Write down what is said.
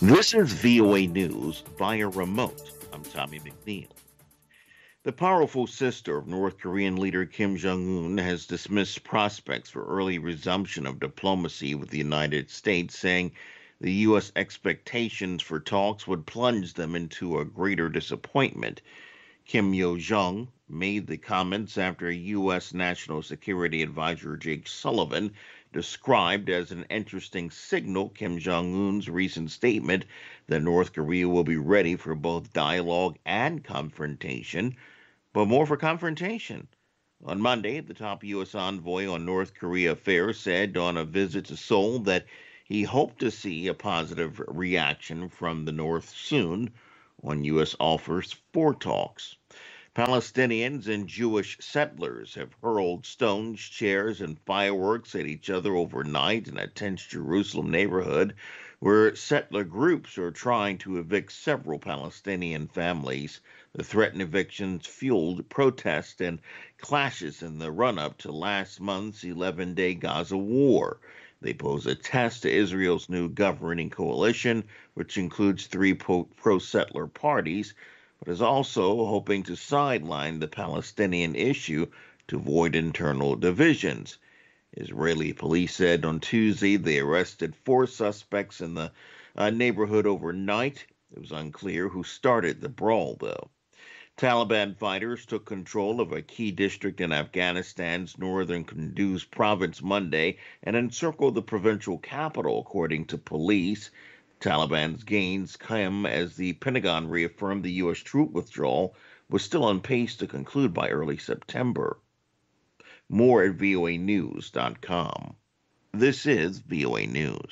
This is VOA News via remote. I'm Tommy McNeil. The powerful sister of North Korean leader Kim Jong un has dismissed prospects for early resumption of diplomacy with the United States, saying the U.S. expectations for talks would plunge them into a greater disappointment. Kim Yo Jong made the comments after U.S. National Security Advisor Jake Sullivan described as an interesting signal Kim Jong un's recent statement that North Korea will be ready for both dialogue and confrontation, but more for confrontation. On Monday, the top U.S. envoy on North Korea affairs said on a visit to Seoul that he hoped to see a positive reaction from the North soon on U.S. offers for talks. Palestinians and Jewish settlers have hurled stones, chairs, and fireworks at each other overnight in a tense Jerusalem neighborhood where settler groups are trying to evict several Palestinian families. The threatened evictions fueled protests and clashes in the run up to last month's 11-day Gaza war. They pose a test to Israel's new governing coalition, which includes three pro settler parties, but is also hoping to sideline the Palestinian issue to avoid internal divisions. Israeli police said on Tuesday they arrested four suspects in the neighborhood overnight. It was unclear who started the brawl, though. Taliban fighters took control of a key district in Afghanistan's northern Kunduz province Monday and encircled the provincial capital, according to police. Taliban's gains come as the Pentagon reaffirmed the U.S. troop withdrawal was still on pace to conclude by early September. More at voanews.com. This is VOA News.